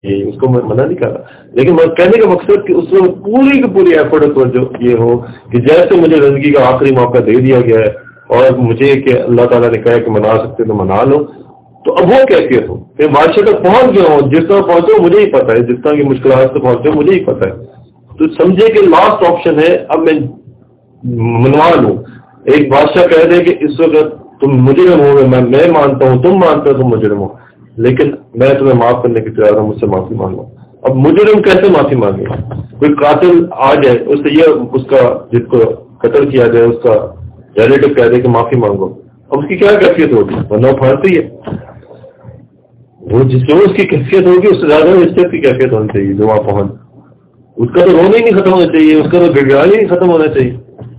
اس کو میں منع نہیں کر رہا، لیکن میں کہنے کا مقصد کہ اس میں پوری کی پوری ایفرٹ جو یہ ہو کہ جیسے مجھے زندگی کا آخری موقع دے دیا گیا ہے اور مجھے کہ اللہ تعالیٰ نے کہا کہ منا سکتے تو منا لو، تو اب وہ کیفیت ہو کہ بادشاہ تک پہنچ گیا ہوں، جس طرح پہنچا مجھے ہی پتا ہے، جس طرح کی مشکلات سے پہنچا مجھے ہی پتا ہے، تو سمجھے کہ لاسٹ آپشن ہے اب میں منوا لوں۔ ایک بادشاہ کہہ دے کہ اس وقت تم مجرم ہو، میں مانتا ہوں، تم مانتے ہو تم مجرم ہو، لیکن میں تمہیں معاف کرنے کی تیار ہوں، مجھ سے معافی مانگو۔ اب مجرم کیسے معافی مانگے؟ کوئی قاتل آ جائے اس سے یہ اس کا جس کو قتل کیا جائے اس کا ریلیٹو کہہ دے کہ معافی مانگو، اب اس کی کیا کیفیت ہوگی؟ ورنہ پھانسی ہے وہ، جس جو اس کی کیفیت ہوگی اس سے زیادہ اس کی کیفیت ہونی چاہیے جو وہاں پہنچ، اس کا تو رونا ہی نہیں ختم ہونا چاہیے، اس کا تو گڑگڑانا ہی نہیں ختم ہونا چاہیے،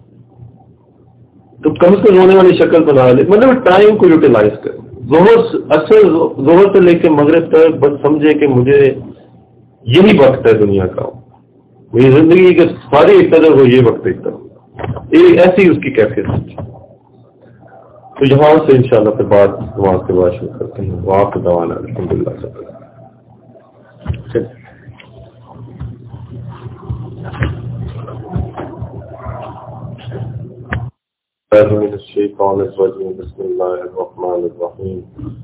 تو کم سے کم رونے والی شکل بنا لے، مطلب ٹائم کو یوٹیلائز کرے۔ ظہر سے لے کے مغرب تک بس سمجھے کہ مجھے یہی وقت ہے دنیا کا، میری زندگی کے ساری قدر ہو یہ وقت ایک طرف، ایسی اس کی کیفیت ہے۔ تو یہاں سے انشاءاللہ پھر بعد نماز کے بعد شروع کرتے ہیں۔ وہاں پہ دوانا الحمدللہ سب من الشیطان الرجیم بسم اللہ الرحمن الرحیم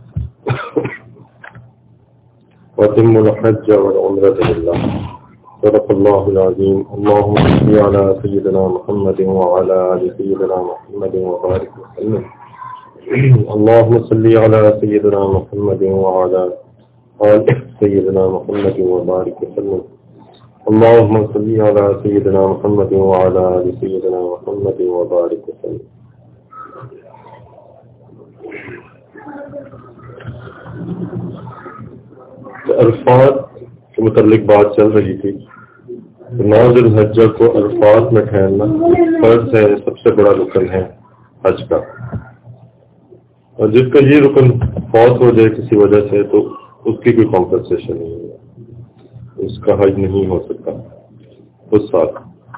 وَأَتِمُّوا الْحَجَّ وَالْعُمْرَةَ لِلَّهِ صدق اللہ العظیم اللہم صل علی سیدنا محمد وعلی آل سیدنا محمد وبارک وسلم اللہم صل علی سیدنا محمد وعلی آل سیدنا محمد وبارک وسلم اللہم صل علی سیدنا محمد وعلی آل سیدنا محمد وبارک وسلم۔ عرفات کے متعلق بات چل رہی تھی، 9 ذی الحجہ کو عرفات میں ٹھہرنا فرض ہے، سب سے بڑا رکن ہے حج کا، اور جس کا یہ رکن فوت ہو جائے کسی وجہ سے تو اس کی کوئی کمپنسیشن نہیں ہے، اس کا حج نہیں ہو سکتا اس سال۔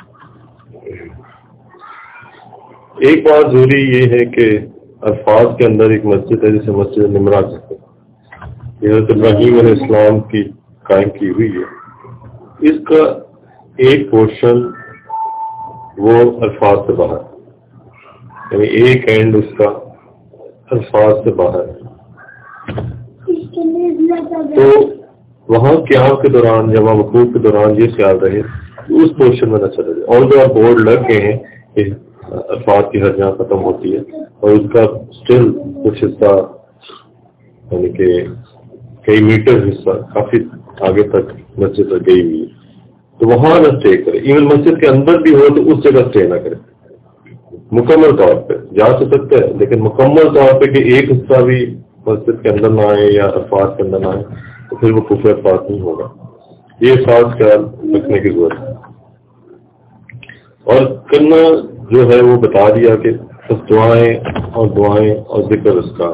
ایک بات ضروری یہ ہے کہ عرفات کے اندر ایک مسجد ہے جسے مسجد نمرہ کہتے ہیں، یہ حضرت ابراہیم علیہ السلام کی قائم کی ہوئی ہے، اس کا ایک پورشن وہ عرفات سے باہر، یعنی ایک اینڈ اس کا عرفات سے باہر ہے، تو وہاں قیام کے دوران یا وقوف کے دوران یہ خیال رہے اس پورشن میں نہ چلے جائے، اور جو بورڈ لگ گئے ہیں کہ عرفات کی حد جہاں ختم ہوتی ہے اور اس کا اسٹل کچھ حصہ یعنی کہ کئی میٹر حصہ کافی آگے تک مسجد تک گئی ہوئی ہے، تو وہاں نہ اسٹے کرے، ایون مسجد کے اندر بھی ہو تو اس جگہ اسٹے نہ کرے، مکمل طور پہ جا تو سکتے ہیں لیکن مکمل طور پہ کہ ایک حصہ بھی مسجد کے اندر نہ آئے یا عرفات کے اندر نہ آئے تو پھر وہ کفر عرفات نہیں ہوگا، یہ خاص خیال رکھنے کی ضرورت ہے۔ اور کرنا جو ہے وہ بتا دیا کہ بس دعائیں اور ذکر اس کا،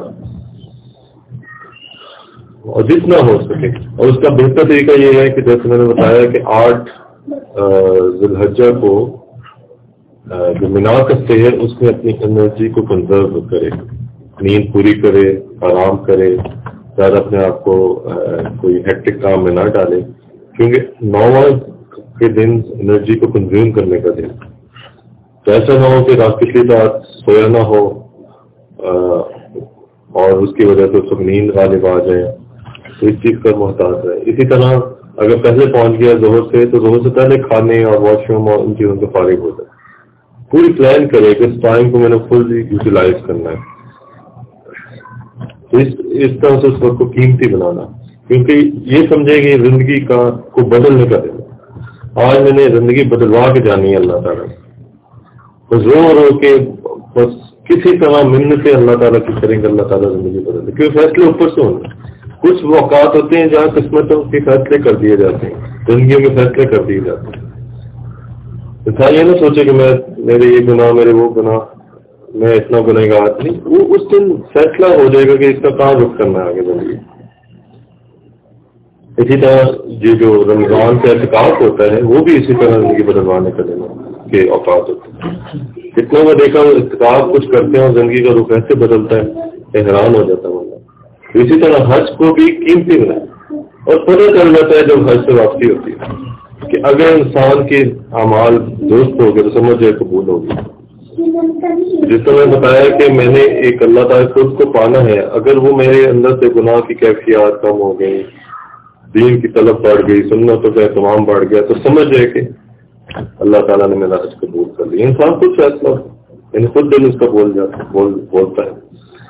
اور جتنا ہو سکے، اور اس کا بہتر طریقہ یہ ہے کہ جیسے میں نے بتایا کہ 8 ذی الحجہ کو جو مینا کا اسٹے ہے اس میں اپنی انرجی کو کنزرو کرے، نیند پوری کرے، آرام کرے، زیادہ اپنے آپ کو کوئی ہیکٹک کام میں نہ ڈالے، کیونکہ 9 کے دن انرجی کو کنزیوم کرنے کا دن، تو ایسا نہ ہو کہ رات پچھلی رات سویا نہ ہو اور اس کی وجہ سے اس کو نیند غالب آ جائے، تو اس چیز کا محتاط ہے۔ اسی طرح اگر پہلے پہنچ گیا ظہر سے تو ظہر سے پہلے کھانے اور واش روم اور ان چیزوں سے فارغ ہو جائے، پوری پلان کرے کہ اس ٹائم کو میں نے فل یوٹیلائز کرنا ہے، تو اس طرح سے اس وقت کو قیمتی بنانا، کیونکہ یہ سمجھے کہ زندگی کو بدلنے کا دن، آج میں نے زندگی بدلوا کے جانی ہے اللہ تعالیٰ، بس زور ہو کے بس کسی طرح منتیں اللہ تعالیٰ کی کریں گے، اللہ تعالیٰ زندگی بدل دے، کیونکہ فیصلے اوپر سے ہونے، کچھ اوقات ہوتے ہیں جہاں قسمتوں کے فیصلے کر دیے جاتے ہیں، زندگیوں کے فیصلے کر دیے جاتے ہیں، انسان یہ نہ سوچے کہ میرے یہ گناہ میرے وہ گناہ، میں اتنا گنہگار نہیں، وہ اس دن فیصلہ ہو جائے گا کہ اس کا کہاں رخ کرنا ہے آگے زندگی۔ اسی طرح یہ جو رمضان کا اعتکاف ہوتا ہے وہ بھی اسی طرح زندگی بدلوانے کا دن کے اوقات ہوتے ہیں، اتنا میں دیکھا اعتکاف کچھ کرتے ہیں اور زندگی کا رخ ایسے بدلتا ہے کہ حیران ہو جاتا ہے۔ اسی طرح حج کو بھی قیمتی بنائے، اور پتہ چل جاتا ہے جب حج سے واپسی ہوتی ہے کہ اگر انسان کے اعمال درست ہو گئے تو سمجھ جائے قبول ہوگی. جس طرح بتایا کہ میں نے ایک اللہ تعالیٰ خود کو پانا ہے، اگر وہ میرے اندر سے گناہ کی کیفیات کم ہو گئی، دین کی طلب بڑھ گئی، سنتوں کا اہتمام بڑھ گیا، تو سمجھ جائے کہ اللہ تعالیٰ نے میرا حج قبول کر لیا. انسان خود فیصلہ یعنی خود دل اس کا بولتا ہے.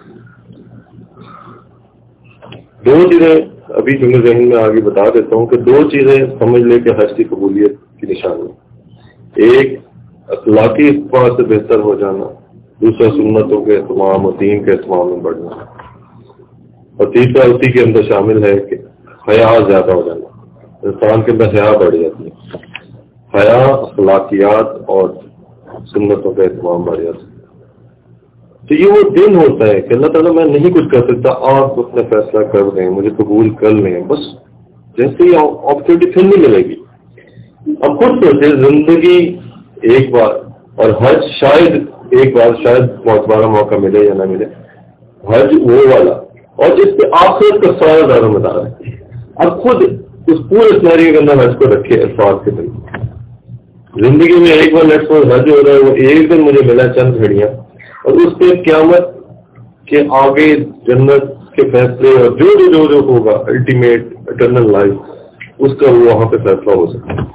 دو چیزیں ابھی جو میں ذہن میں آگے بتا دیتا ہوں کہ دو چیزیں سمجھ لے کہ حج کی قبولیت کی نشانی. ایک اخلاقی اعتبار سے بہتر ہو جانا، دوسرا سنتوں کے اہتمام اور دین کے اہتمام میں بڑھنا، اور تیسرا اسی کے اندر شامل ہے کہ حیا زیادہ ہو جانا. انسان کے اندر حیا بڑھ جاتی ہے، حیا اخلاقیات اور سنتوں کا اہتمام بڑھ جاتا ہے. تو یہ وہ دن ہوتا ہے کہ اللہ تعالیٰ میں نہیں کچھ کر سکتا، آپ اپنا فیصلہ کر دیں، مجھے قبول کر لیں، بس جیسے ہی اپرچونیٹی پھر نہیں ملے گی. اب خود سوچیں، زندگی ایک بار، اور حج شاید ایک بار، شاید بہت بارا موقع ملے یا نہ ملے. حج وہ والا اور جس پہ آخرت کا سارا دار مدار ہے. اب خود اس پورے سینیریو کے اندر حج کو رکھے الفاظ کے دن. زندگی میں ایک بار لیٹس سپوز حج ہو رہا ہے، وہ ایک دن مجھے ملا چند گھڑیاں، اور اس پہ قیامت کے آگے جنت کے فیصلے اور جو ہوگا الٹیمیٹ اٹرنل لائف، اس کا وہ وہاں پہ فیصلہ ہو سکتا ہے.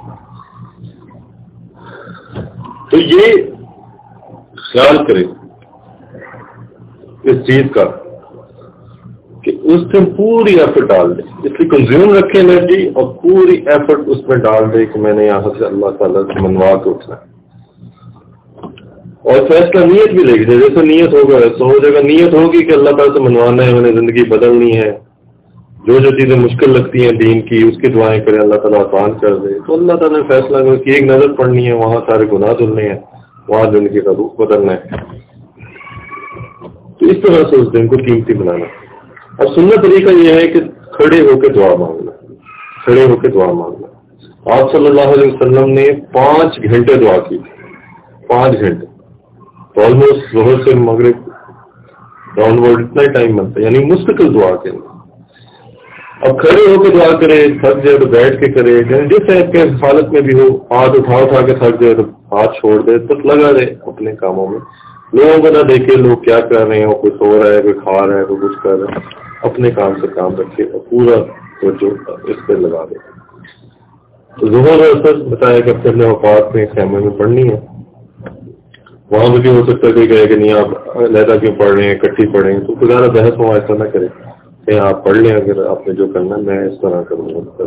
تو یہ خیال کریں اس چیز کا کہ اس دن پوری ایفرٹ ڈال دیں، اس لیے کنزیوم رکھے انرجی اور پوری ایفرٹ اس میں ڈال دیں کہ میں نے یہاں سے اللہ تعالیٰ سے منوا کے اٹھنا ہے. اور فیصلہ نیت بھی لے گی، جیسے نیت ہوگا ویسا ہو جائے گا. نیت ہوگی کہ اللہ تعالیٰ سے منوانا ہے، میں نے زندگی بدلنی ہے، جو چیزیں مشکل لگتی ہیں دین کی اس کی دعائیں کریں، اللہ تعالیٰ آسان کر دے. تو اللہ تعالیٰ نے فیصلہ کر کہ ایک نظر پڑنی ہے، وہاں سارے گناہ دھلنے ہیں، وہاں زندگی کا رخ بدلنا ہے. تو اس طرح سے اس دن کو قیمتی بنانا. اب سننا طریقہ یہ ہے کہ کھڑے ہو کے دعا مانگنا، کھڑے ہو کے دعا مانگنا. آپ صلی اللہ علیہ وسلم نے 5 گھنٹے دعا کی، 5 گھنٹے، تو آلموسٹ ظہر سے مغرب ڈاؤن ورڈ اتنا ہی ٹائم بنتا ہے، یعنی مستقل دعا کے اندر. اب کھڑے ہو کے دعا کرے، تھک جائے تو بیٹھ کے کرے، جس طرح کے حالت میں بھی ہو. ہاتھ اٹھا کے تھک جائے تو ہاتھ چھوڑ دے، تو لگا دے اپنے کاموں میں. لوگوں کو نہ دیکھے لوگ کیا کر رہے ہیں، کوئی سو رہا ہے، کوئی کھا رہا ہے، کوئی کچھ کر رہا ہے. اپنے کام سے کام رکھے اور پورا توجہ اس پہ لگا دے. ظہر اور اثر بتایا کہ اپنے اوقات میں خیمے میں پڑھنی ہے. وہاں پہ بھی ہو سکتا ہے کوئی کہے کہ نہیں آپ علیحدہ کیوں پڑھ رہے ہیں، اکٹھی پڑھیں، تو گزارا بحث ہو ایسا نہ کرے کہ آپ پڑھ لیں، اگر آپ نے جو کرنا میں اس طرح کروں گا.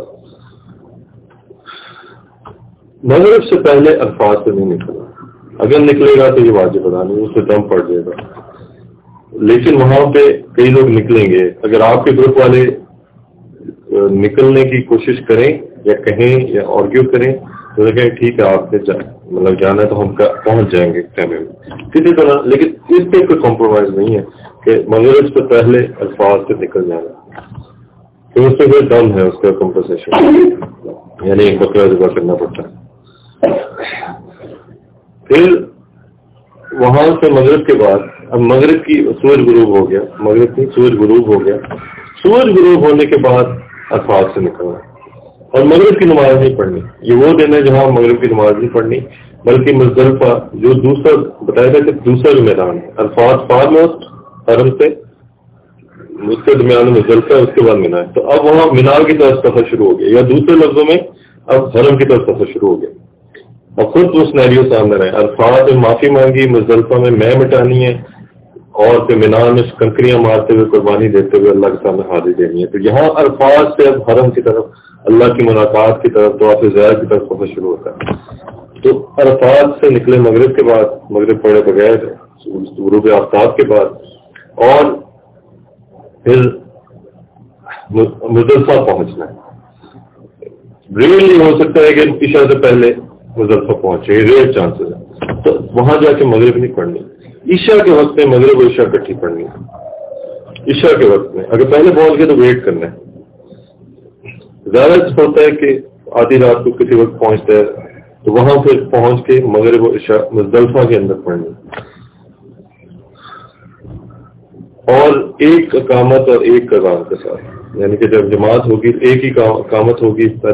مغرب سے پہلے الفاظ سے نہیں نکلنا، اگر نکلے گا تو یہ واجب ادا نہیں، اس سے دم پڑ جائے گا. لیکن وہاں پہ کئی لوگ نکلیں گے، اگر آپ کے گروپ والے نکلنے کی کوشش کریں یا کہیں یا آرگیو کریں تو کہیں ٹھیک ہے آپ نے مطلب جانا ہے تو ہم پہنچ جائیں گے ٹائم میں کسی طرح. لیکن اس پہ کوئی کمپرومائز نہیں ہے کہ مغرب سے پہلے الفاظ سے نکل جانا، تو اس سے کوئی دم ہے، اس کا کمپنسیشن، یعنی ایک بکرا ذبح کرنا پڑتا ہے. پھر وہاں سے مغرب کے بعد اب مغرب کی سورج غروب ہو گیا، مغرب کی سورج غروب ہو گیا. سورج غروب ہونے کے بعد الفاظ سے نکلنا اور مغرب کی نماز نہیں پڑھنی. یہ وہ دن ہے جہاں مغرب کی نماز نہیں پڑھنی، بلکہ مزدلفہ جو دوسرا بتایا تھا کہ دوسرا جو میدان ہے، الفاظ فار موسٹ حرم سے اس کے درمیان مزدلفہ ہے، اس کے بعد مینا ہے. تو اب وہاں مینار کی طرف سفر شروع ہو گیا، یا دوسرے لفظوں میں اب حرم کی طرف سفر شروع ہو گیا. اور خود وہ سینیریو سامنے رہے، الفاظ میں معافی مانگی، مزدلفہ میں مٹانی ہے، اور پھر مینار میں کنکریاں مارتے ہوئے قربانی دیتے ہوئے اللہ کے سامنے حاضری دینی ہے. تو یہاں الفاظ سے اب حرم کی طرف، اللہ کی ملاقات کی طرف، دعا زیارت کی طرف سفر شروع ہوتا ہے. تو الفاظ سے نکلے مغرب کے بعد، مغرب پڑے بغیر غروب آفتاب کے بعد، اور پھر مزدلفہ پہنچنا ہے. ریئرلی ہو سکتا ہے کہ عشاء سے پہلے مزدلفہ پہنچے، ریئر چانسز ہے. تو وہاں جا کے مغرب نہیں پڑھنی، عشاء کے وقت میں مغرب اور عشاء اکٹھی پڑھنی ہے. عشاء کے وقت میں اگر پہلے پہنچ گئے تو ویٹ کرنا ہے. زیادہ ہوتا ہے کہ آدھی رات کو کسی وقت پہنچتا ہے تو وہاں پھر پہنچ کے مغرب و عشاء مزدلفہ کے اندر پڑھنی، اور ایک اقامت اور ایک قضاء کے ساتھ. یعنی کہ جب جماعت ہوگی ایک ہی اقامت ہوگی